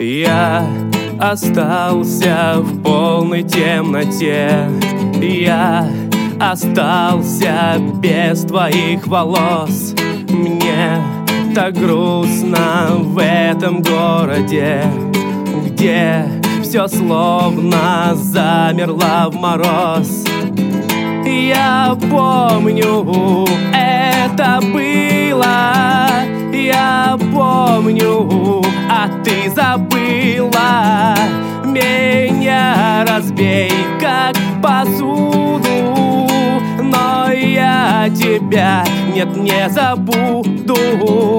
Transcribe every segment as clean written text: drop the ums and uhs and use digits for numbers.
Я остался в полной темноте. Я остался без твоих волос. Мне так грустно в этом городе, где все словно замерло в мороз. Я помню, это было. Я помню, а ты забыла. Меня разбей, как посуду, но я тебя, нет, не забуду.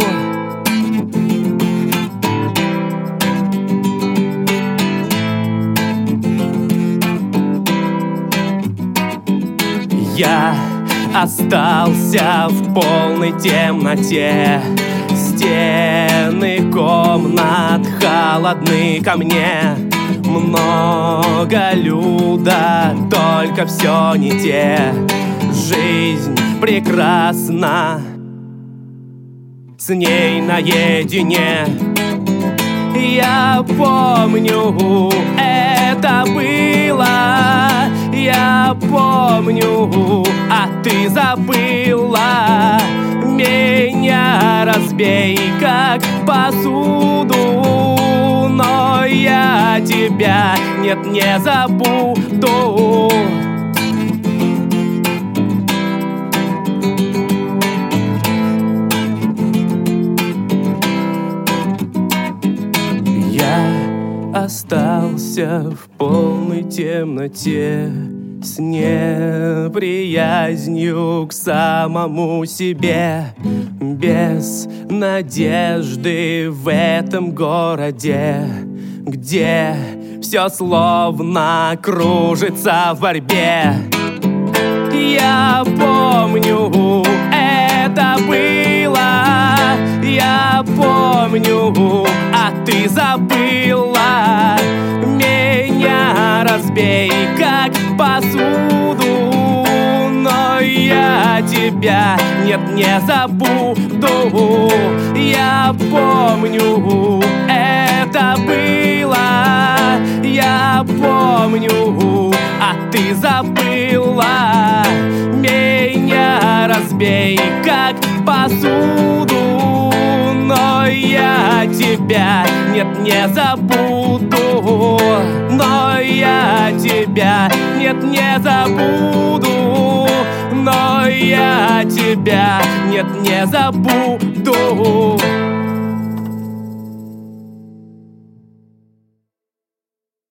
Я остался в полной темноте. Стены комнат холодны ко мне. Много люда, только все не те. Жизнь прекрасна, с ней наедине. Я помню, это было. Я помню, а ты забыла. Меня разбей, как посуду, но я тебя, нет, не забуду. Я остался в полной темноте, с неприязнью к самому себе, без надежды в этом городе, где все словно кружится в борьбе. Я помню, это было. Я помню, а ты забыла. Меня разбей, как посуду, но я тебя, нет, не забуду. Я помню, это было. Я помню, а ты забыла. Меня разбей, как посуду, но я тебя, нет, не забуду. Но я тебя, нет, не забуду. Но я тебя, нет, не забуду.